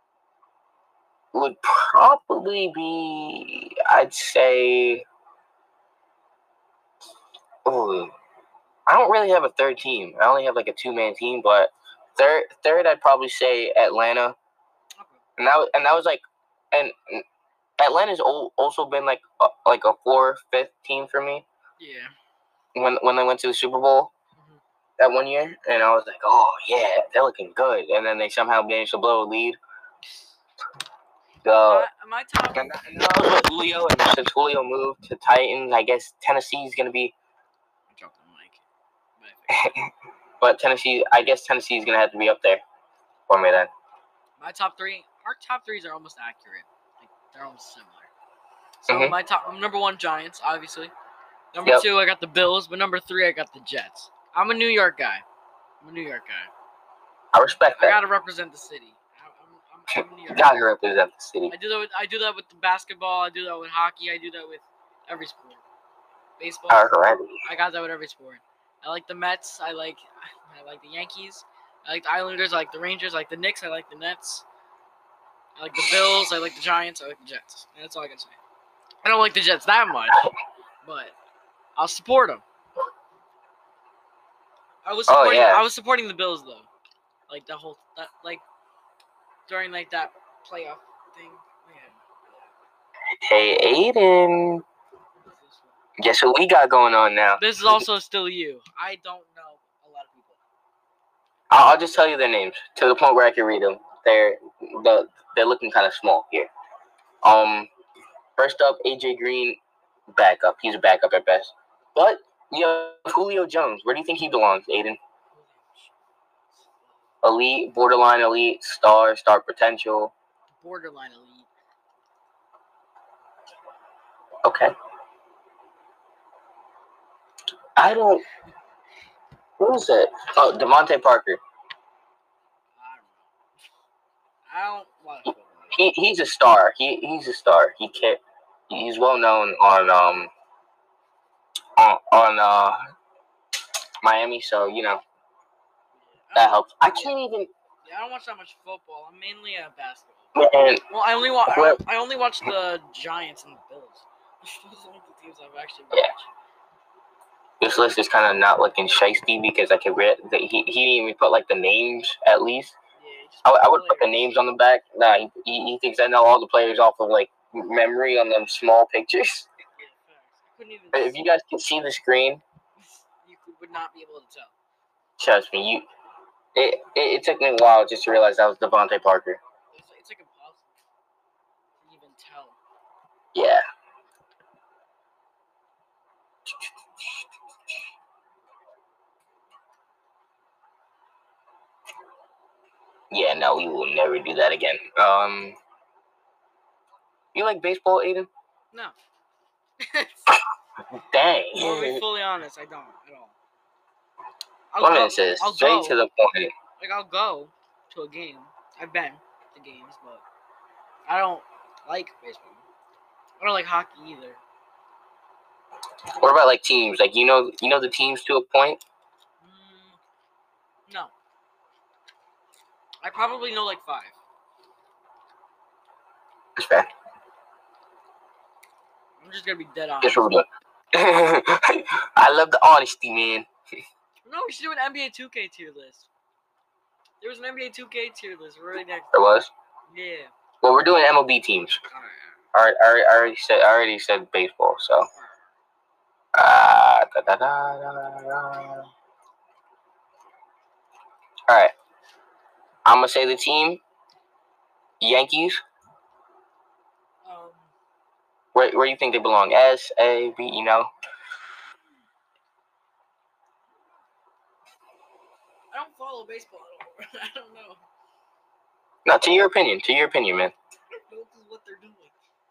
S2: would probably be, I'd say, ooh, I don't really have a third team. I only have like a two-man team, but third, third, I'd probably say Atlanta.
S1: Okay.
S2: And that, and that was like, and Atlanta's also been like a, like a fourth, fifth team for me.
S1: Yeah.
S2: When when they went to the Super Bowl
S1: Mm-hmm.
S2: that one year, and I was like, oh yeah, they're looking good. And then they somehow managed to blow a lead. So
S1: My, my top.
S2: and that, and that was with Julio, and since Julio moved to Titans, I guess Tennessee's gonna be.
S1: I dropped the mic.
S2: But Tennessee, I guess Tennessee's gonna have to be up there for me then.
S1: My top three. Our top threes are almost accurate. Like they're almost similar. So
S2: Mhm.
S1: my top number one Giants, obviously. Number
S2: Yep.
S1: two, I got the Bills, but number three, I got the Jets. I'm a New York guy. I'm a New York guy.
S2: I respect
S1: I
S2: that.
S1: gotta represent the city. I'm, I'm, I'm a New
S2: You
S1: York.
S2: gotta represent the city.
S1: I do that. With, I do that with the basketball. I do that with hockey. I do that with every sport. Baseball.
S2: Alrighty.
S1: I got that with every sport. I like the Mets. I like. I like the Yankees. I like the Islanders. I like the Rangers. I like the Knicks. I like the Nets. I like the Bills. I like the Giants. I like the Jets. And that's all I can say. I don't like the Jets that much, but I'll support them. I was
S2: Oh,
S1: supporting.
S2: yeah.
S1: I was supporting the Bills though, like the whole that like during like that playoff thing. Yeah.
S2: Hey, Aiden. Guess what we got going on now?
S1: This is also still you. I don't know a lot of people.
S2: I'll, I'll just tell you their names to the point where I can read them. They're the they're looking kind of small here. Um, first up, A J Green, backup. He's a backup at best. But you have Julio Jones. Where do you think he belongs, Aiden? Elite, borderline elite, star, star potential.
S1: Borderline elite.
S2: Okay. I don't. Who is it? Oh, Devontae Parker.
S1: I don't know. I don't watch football.
S2: He he's a star. He he's a star. He can He's well known on um on, on uh Miami. So you know that helps. I can't even.
S1: Yeah, I don't watch that much football. I'm mainly a basketball.
S2: Man,
S1: Well, I only watch. I, I only watch the Giants and the Bills. Those are the only two teams I've actually watched.
S2: Yeah. This list is kind of not looking shiesty because I could read that he, he didn't even put like the names at least.
S1: Yeah,
S2: I, I would put the names on the back. Nah, he, he thinks I know all the players off of like memory on them small pictures.
S1: Yeah, facts. I couldn't even.
S2: But if you guys can see the screen,
S1: you would not be able to tell.
S2: Trust me, you. It, it, it took me a while just to realize that was Devontae Parker.
S1: It's, it's like impossible to even tell.
S2: Yeah. Yeah, no, we will never do that again. Um, you like baseball, Aiden?
S1: No.
S2: Dang.
S1: I'll be fully honest, I don't at all. I'll
S2: One
S1: go,
S2: minute says
S1: I'll
S2: straight
S1: go,
S2: to the point.
S1: Like I'll go to a game. I've been to games, but I don't like baseball. I don't like hockey either.
S2: What about like teams? Like you know, you know the teams to a point.
S1: Mm, no. I probably know like five.
S2: That's fair.
S1: I'm just gonna be dead honest.
S2: Guess what we're doing? I love the honesty, man.
S1: No, we should do an N B A two K tier list. There was an N B A two K tier list right next.
S2: There was.
S1: Yeah.
S2: Well, we're doing M L B teams.
S1: All right.
S2: I already, I already said, I already said baseball. So. Uh, da, da, da, da, da. All right. I'm gonna say the team. Yankees.
S1: Um.
S2: Where where do you think they belong? S, A, B. You know.
S1: I don't follow baseball at all. I don't know.
S2: Not to your opinion. To your opinion, man.
S1: I don't know what they're doing.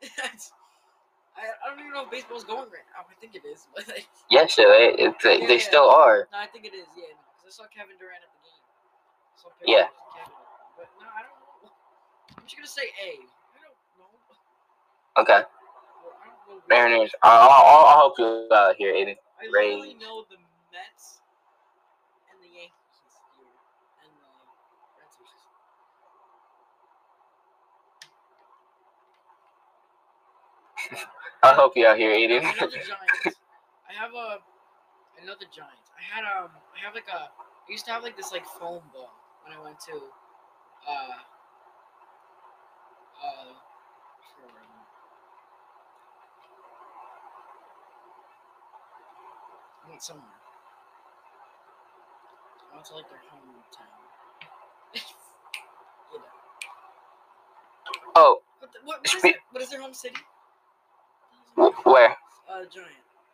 S1: I, I don't even know if baseball's going right now. I think it is, but like,
S2: yes, sir, they, it, they,
S1: yeah,
S2: they
S1: yeah.
S2: still are.
S1: No, I think it is. Yeah, because I saw Kevin Durant at the game. I saw
S2: Yeah.
S1: Kevin, but no, I don't know. I'm just gonna say A. I don't know.
S2: Okay.
S1: Well, I don't know.
S2: Mariners. I'll, I'll, I'll help you out here, Aiden.
S1: I
S2: Rays.
S1: literally know the Mets and the Yankees here, and the Red Sox.
S2: I'll help you out here, Aiden.
S1: I know the Giants. I have a. I know the Giants. I had um. I have like a. I used to have like this like foam ball when I went to. Uh. Uh. For, um, I went somewhere. I went to like their hometown. You know.
S2: Oh.
S1: What, the, what, what, is their, what is their home city?
S2: Where?
S1: Uh, Giant.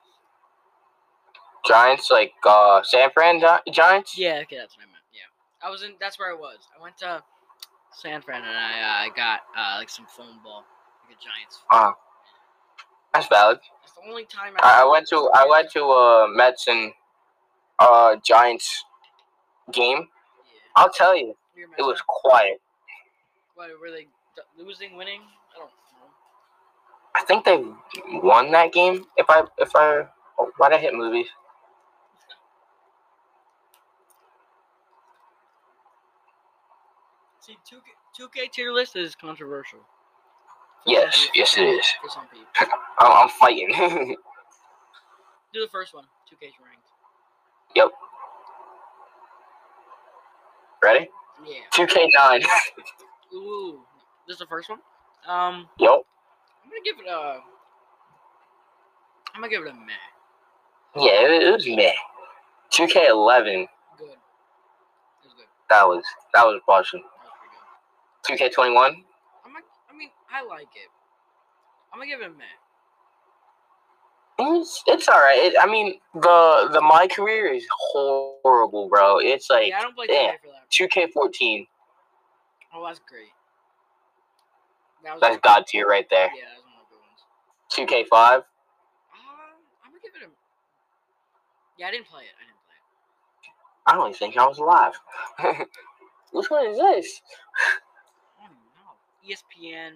S2: Giants, like uh, San Fran Gi- Giants?
S1: Yeah, okay, that's what I meant. Yeah, I was in. That's where I was. I went to San Fran and I uh, got uh, like some foam ball, like a Giants.
S2: Uh, that's valid.
S1: That's the only time
S2: I, I went to I went to uh Mets and uh Giants game.
S1: Yeah.
S2: I'll tell you, it was quiet.
S1: What, were they losing, winning? I don't know.
S2: I think they won that game. If I if I oh, why'd I hit movies?
S1: See, two K tier list is controversial.
S2: Yes, yes it is.
S1: For some people.
S2: I'm, I'm fighting.
S1: Do the first one. two K's ranked.
S2: Yep. Ready?
S1: Yeah.
S2: two K nine.
S1: Ooh. This is the first one? Um.
S2: Yep.
S1: I'm gonna give it a. I'm gonna give it a meh.
S2: Yeah, it, it was meh. two K eleven.
S1: Good. It was good.
S2: That was that was Boston.
S1: That was pretty good.
S2: two K twenty-one.
S1: I'm gonna, I mean, I like it. I'm gonna give it a meh.
S2: It's, it's all right. It, I mean, the the My Career is horrible, bro. It's like
S1: Yeah, I don't play
S2: yeah,
S1: two K for that.
S2: two K fourteen.
S1: Oh, that's great. That was
S2: That's God tier right there.
S1: Yeah, that's one of the good ones.
S2: two K five.
S1: Uh, I'm gonna give it a. Yeah, I didn't play it. I didn't play it.
S2: I don't even think I was alive. Which one is this?
S1: I don't even know. E S P N.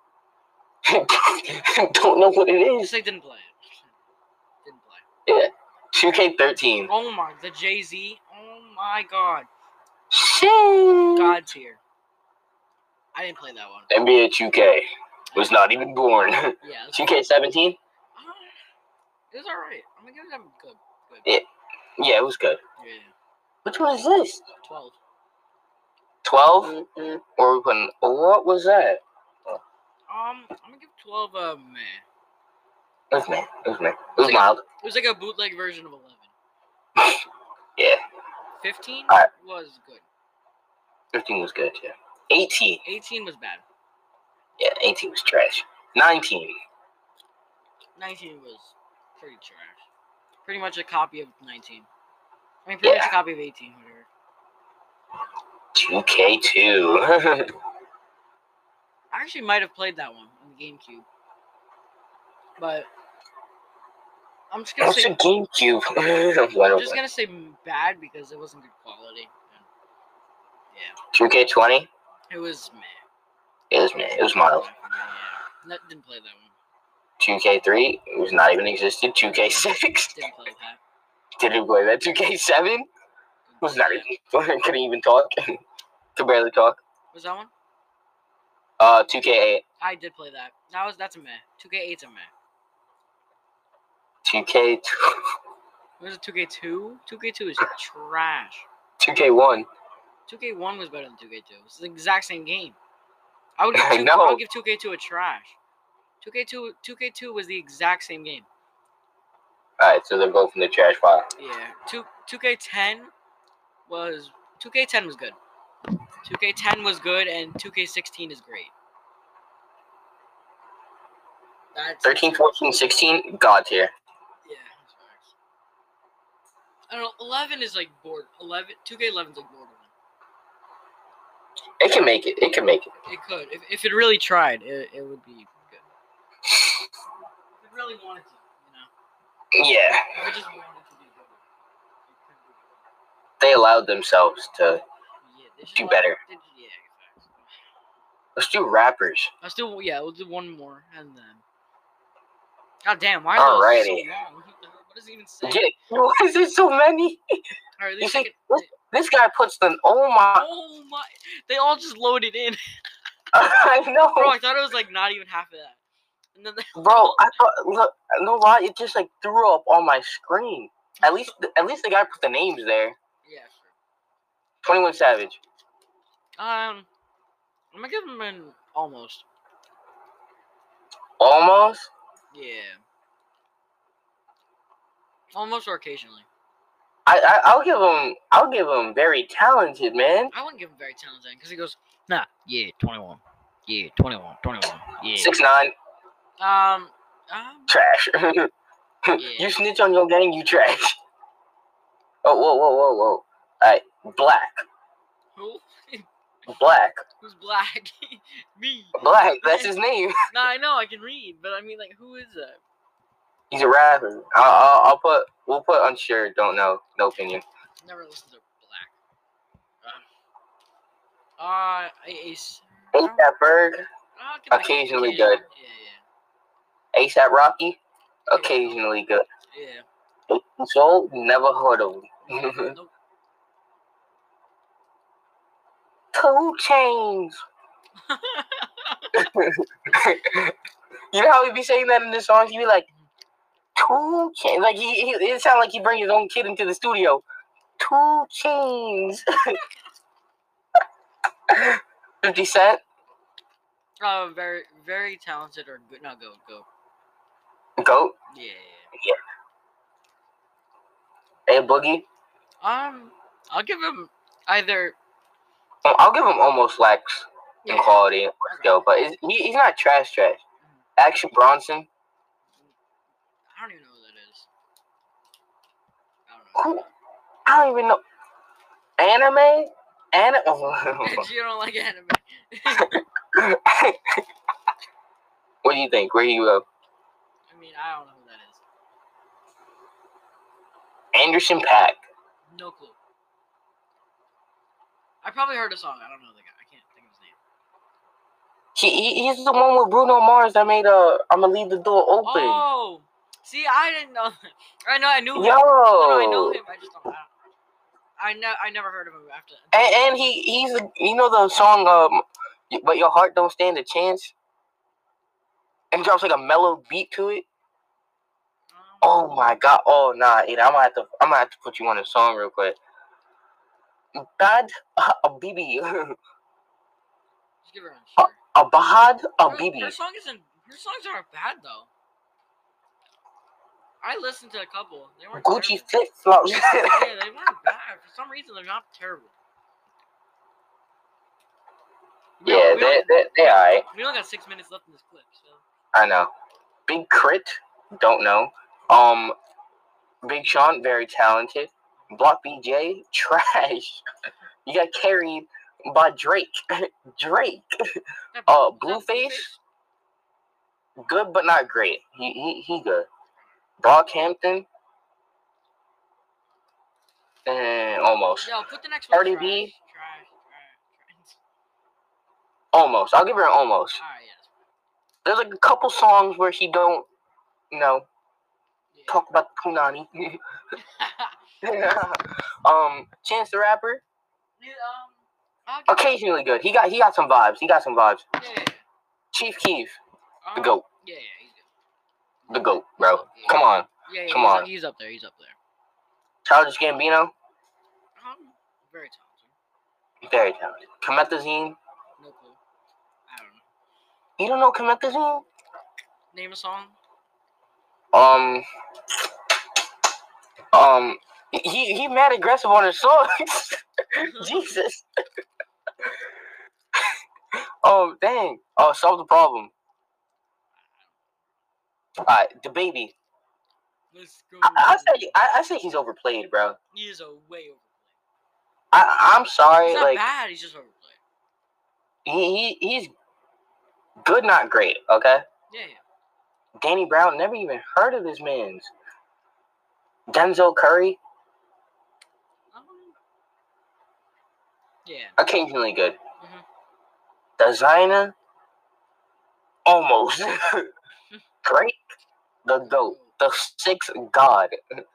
S2: Don't know what it is.
S1: Just like didn't play it. Didn't play.
S2: Yeah. two K thirteen.
S1: Oh my, the Jay-Z. Oh my God.
S2: Shit.
S1: God tier. I didn't play that one.
S2: N B A two K was not even born.
S1: Yeah.
S2: two K seventeen.
S1: Uh, it was alright. I'm gonna give it a good. Good.
S2: Yeah. Yeah, it was good.
S1: Yeah.
S2: Which one is this?
S1: Twelve.
S2: Twelve. Mm-hmm. Or we putting? What was that?
S1: Um, I'm gonna give twelve a meh.
S2: It was meh. It was meh. It was
S1: like
S2: mild.
S1: A, it was like a bootleg version of eleven.
S2: Yeah.
S1: Fifteen
S2: right.
S1: was good.
S2: Fifteen was good. Yeah. Eighteen.
S1: Eighteen was bad.
S2: Yeah, eighteen was trash. Nineteen.
S1: Nineteen was pretty trash. Pretty much a copy of nineteen. I mean, pretty
S2: Yeah.
S1: much a copy of eighteen. Whatever.
S2: two K two.
S1: I actually might have played that one on the GameCube, but I'm just gonna
S2: What's
S1: say
S2: a GameCube?
S1: I'm just gonna say bad because it wasn't good quality. Yeah.
S2: two K twenty.
S1: It was meh.
S2: It was meh. It was mild.
S1: Yeah. Not, didn't play that one.
S2: two K three. It was not even existed. two K six.
S1: Didn't play that.
S2: Didn't play that. two K seven. Was not even. Couldn't even talk. Could barely talk.
S1: Was that one?
S2: Uh, two K eight.
S1: I did play that. That was that's a meh. two K eight's a meh.
S2: two K two.
S1: Was it two K two? two K two is trash.
S2: two K one.
S1: two K one was better than two K two. It's the exact same game. I would give
S2: I
S1: two,
S2: know.
S1: I would give two K two a trash. two K two two K two was the exact same game.
S2: Alright, so they're both in the trash pile.
S1: Yeah. Two two K ten was two K ten was good. two K ten was good and two K sixteen is great. That's
S2: thirteen, fourteen, sixteen, God tier.
S1: Yeah, that's facts. I don't know, eleven is like bored. eleven two K eleven is like borderline.
S2: It can make it. It can make it.
S1: It could. If, if it really tried, it, it would be good. If it really wanted to, you know.
S2: Yeah.
S1: If it just wanted to be good, it could be good.
S2: They allowed themselves to
S1: Yeah, they should
S2: do
S1: allow-
S2: better.
S1: they- yeah, facts.
S2: Let's do rappers.
S1: Let's do, yeah, we'll do one more, and then... God damn, why are those
S2: Alrighty.
S1: so long? What the hell- what does it even say?
S2: Yeah. Why is there so many?
S1: Alright,
S2: You
S1: these
S2: see,
S1: second...
S2: this, this guy puts the. Oh my.
S1: Oh my... They all just loaded in.
S2: I know.
S1: Bro, I thought it was like not even half of that. And then they
S2: Bro, I thought. Look, no lie, it just like threw up on my screen. At least, at least the guy put the names there.
S1: Yeah, sure.
S2: twenty-one Savage.
S1: Um, I'm gonna give him an almost.
S2: Almost.
S1: Yeah. Almost or occasionally.
S2: I, I I'll give him. I'll give him very talented, man.
S1: I wouldn't give him very talented because he goes, nah, yeah, twenty-one. Yeah, twenty-one, twenty-one. Yeah.
S2: Six nine.
S1: Um, um,
S2: Trash. You snitch on your gang, you trash. Oh, whoa, whoa, whoa, whoa. Alright, Black.
S1: who?
S2: Black.
S1: Who's black? Me.
S2: Black, that's his name.
S1: Nah, I know, I can read, but I mean, like, who is that?
S2: He's a rapper. I'll, I'll, I'll put, we'll put unsure, don't know, no opinion.
S1: Never listened to black. Uh, uh Ace.
S2: ASAP Berg,
S1: Uh, can I-
S2: occasionally
S1: occasionally.
S2: good.
S1: Yeah,
S2: ASAP Rocky, occasionally good.
S1: yeah.
S2: eighteen Soul, never heard of him.
S1: Yeah. Nope.
S2: Two Chains. You know how he be saying that in the songs? He be like, Two Chains. Like, he, he it sounds like he bring his own kid into the studio. Two Chains. fifty Cent.
S1: Uh, very, very talented or good. No, go, go.
S2: Goat.
S1: Yeah.
S2: A Boogie.
S1: Um, I'll give him either.
S2: Um, I'll give him almost lacks in
S1: Yeah.
S2: quality or
S1: Okay.
S2: skill, but is- he, he's not trash trash. Action Bronson.
S1: I don't even know who that is. I don't know.
S2: Who? I don't even know. Anime? Anime?
S1: You don't like anime.
S2: What do you think? Where you go?
S1: I mean, I don't know who that is.
S2: Anderson Paak.
S1: No clue. I probably heard a song. I don't know the guy. I can't think of his name.
S2: He, he he's the one with Bruno Mars that made uh I'ma leave the door open.
S1: Oh, see, I didn't know that. I know, I knew him.
S2: Yo.
S1: No, no, I know him. I just don't. I, don't, I, ne- I never heard of him after.
S2: And, and he he's a, you know the song um, but your heart don't stand a chance. And it drops like a mellow beat to it.
S1: Um,
S2: Oh my god! Oh nah, I'm gonna have to I'm gonna have to put you on a song real quick. Bad a bibi.
S1: Just give her a sure.
S2: A bahad a
S1: Her,
S2: bibi.
S1: her song isn't. Her songs aren't bad though. I listened to a couple. They weren't
S2: Gucci
S1: terrible.
S2: flip flops.
S1: Yeah, they weren't bad. For some reason, they're not terrible. We
S2: Yeah,
S1: only- we
S2: they
S1: only-
S2: they they alright.
S1: We only got six minutes left in this clip, so.
S2: I know. Big Crit, don't know. Um, Big Sean, very talented. Block B J, trash. You got carried by Drake. Drake.
S1: That-
S2: Uh,
S1: is that
S2: Blueface, good but not great. He he he good. Brockhampton, and almost.
S1: Yo, put the next one.
S2: Cardi
S1: Trash,
S2: B?
S1: trash, trash, trash.
S2: Almost. I'll give her an almost.
S1: Alright, yes.
S2: There's like a couple songs where he don't, you know,
S1: Yeah.
S2: talk about the punani. um, Chance the Rapper,
S1: Yeah, um, I'll give-
S2: occasionally good. He got he got some vibes. He got some vibes.
S1: yeah, yeah,
S2: Chief Keef,
S1: yeah.
S2: the
S1: Um,
S2: goat,
S1: Yeah, yeah, he's good.
S2: the goat, bro.
S1: Yeah.
S2: Come on,
S1: Yeah, yeah,
S2: Come
S1: he's,
S2: on.
S1: he's up there. He's up there.
S2: Childish Gambino,
S1: Um, very talented.
S2: very talented. Comethazine,
S1: No clue. I don't know.
S2: you don't know Comethazine?
S1: Name a song.
S2: Um, um, he he mad aggressive on his songs. Jesus. Oh dang. Oh, solve the problem. Alright, the baby.
S1: Let's go.
S2: I, I say I, I say he's overplayed, bro.
S1: He is a way overplayed.
S2: I I'm sorry,
S1: He's not
S2: like
S1: bad. He's just overplayed.
S2: he, he he's good, not great. Okay.
S1: Yeah, yeah.
S2: Danny Brown, never even heard of this man's. Denzel Curry,
S1: Um, yeah.
S2: occasionally good.
S1: Mhm.
S2: Designer, almost. Drake, the GOAT, the sixth god.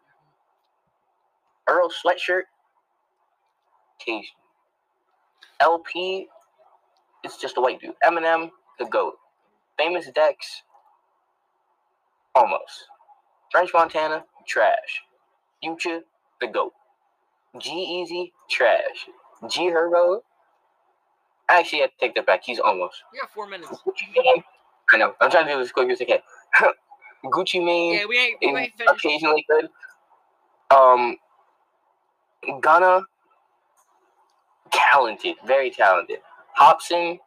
S2: Earl Sweatshirt, occasion. L P, it's just a white dude. Eminem, the GOAT. Famous Dex, almost. French Montana, trash. Future, the GOAT. G-Eazy, trash. G Herbo, actually, I take that back. He's almost.
S1: We got four minutes.
S2: Gucci Mane, I know. I'm trying to do this as quick as I can. Gucci Mane,
S1: Yeah, we ain't, we
S2: is
S1: ain't finished.
S2: occasionally good. Um, Gunna, talented, very talented. Hobson,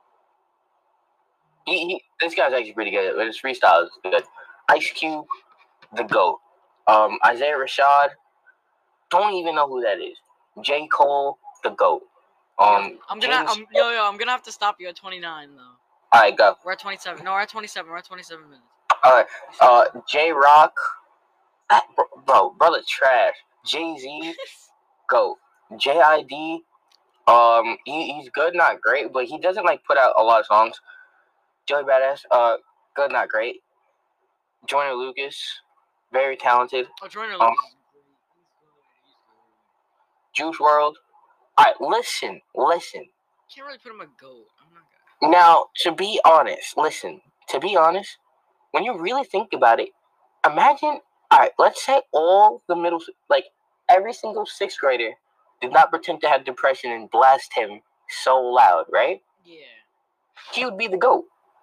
S2: he, he, this guy's actually pretty good, but his freestyle is good. Ice Cube, the GOAT. Um, Isaiah Rashad, don't even know who that is. J. Cole, the GOAT. Um,
S1: I'm gonna,
S2: James-
S1: I'm, yo, yo, I'm gonna have to stop you at twenty-nine though.
S2: all right, go.
S1: We're at twenty-seven. No, we're at twenty-seven. We're at twenty-seven minutes.
S2: All right, uh, J. Rock, ah, bro, bro, brother, trash. Jay Z, GOAT. J I D, um, he, he's good, not great, but he doesn't like put out a lot of songs. Joey Badass, uh, good, not great. Joyner Lucas, very talented.
S1: Oh, Jordan
S2: Um,
S1: Lucas is great. He's good. He's good.
S2: Juice world. All right, listen, listen.
S1: Can't really put him a goat. I'm not gonna.
S2: Now, to be honest, listen, to be honest, when you really think about it, imagine, all right, let's say all the middle, like every single sixth grader did not pretend to have depression and blast him so loud, right?
S1: Yeah.
S2: he would be the GOAT.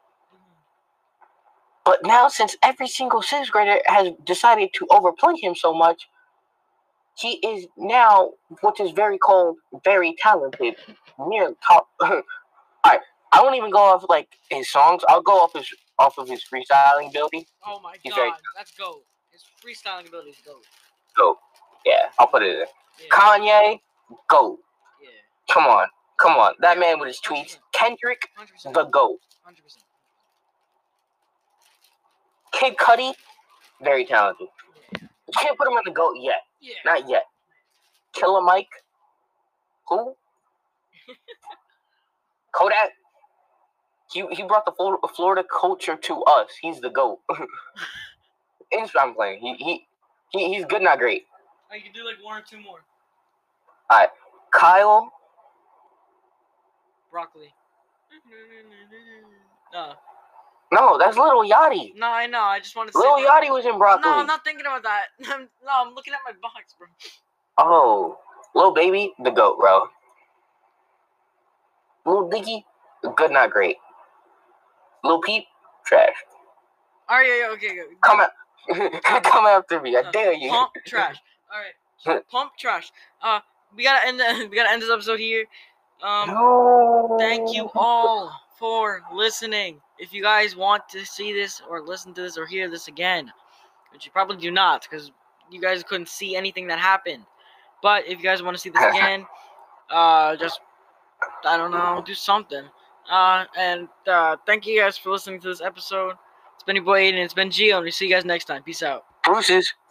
S2: But now, since every single sixth grader has decided to overplay him so much, he is now what is very called very talented, near top. All right, I won't even go off like his songs. I'll go off his off of his freestyling ability.
S1: Oh my
S2: He's
S1: god,
S2: very,
S1: let's go. His freestyling ability is GOAT.
S2: GOAT. Yeah, I'll put it in.
S1: Yeah.
S2: Kanye, GOAT.
S1: Yeah.
S2: Come on, come on. That
S1: Yeah,
S2: man with his
S1: one hundred
S2: tweets.
S1: percent.
S2: Kendrick,
S1: one hundred percent.
S2: the GOAT.
S1: one hundred percent.
S2: Kid Cudi, very talented.
S1: Yeah.
S2: You can't put him in the GOAT yet.
S1: Yeah.
S2: Not yet. Killer Mike. Who? Kodak. He he brought the Florida, Florida culture to us. He's the GOAT. I'm playing. He, he he he's good, not great.
S1: I can do like one or two more.
S2: Alright. Kyle.
S1: Broccoli. No.
S2: No, that's Lil Yachty.
S1: No, I know. I just want to say.
S2: Lil
S1: that.
S2: Yachty was in Broccoli.
S1: No, I'm not thinking about that. I'm, no, I'm looking at my box, bro.
S2: Oh, Lil Baby, the GOAT, bro. Lil Dicky, good, not great. Lil Peep, trash.
S1: Alright, yeah, yeah, okay, okay.
S2: Come out, come after me. I
S1: Uh,
S2: dare you.
S1: Pump trash. Alright. Pump trash. Uh, we gotta end. The, we gotta end this episode here. Um,
S2: no.
S1: thank you all for listening. If you guys want to see this or listen to this or hear this again, which you probably do not, because you guys couldn't see anything that happened. But if you guys want to see this again, uh, just I don't know, do something. Uh, and uh, thank you guys for listening to this episode. It's been your boy Aiden. It's been Gio, and we'll see you guys next time. Peace out.
S2: Bruce's.